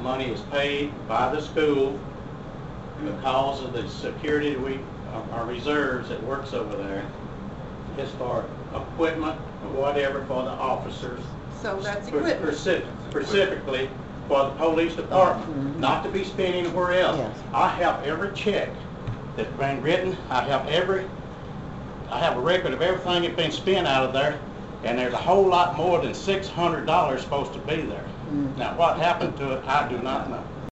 money is paid by the school because of the security our reserves that works over there. It's for equipment or whatever for the officers. So that's equipment. Specifically for the police department, not to be spent anywhere else. Yes. I have every check that's been written. I have a record of everything that's been spent out of there, and there's a whole lot more than $600 supposed to be there. Now, what happened to it, I do not know.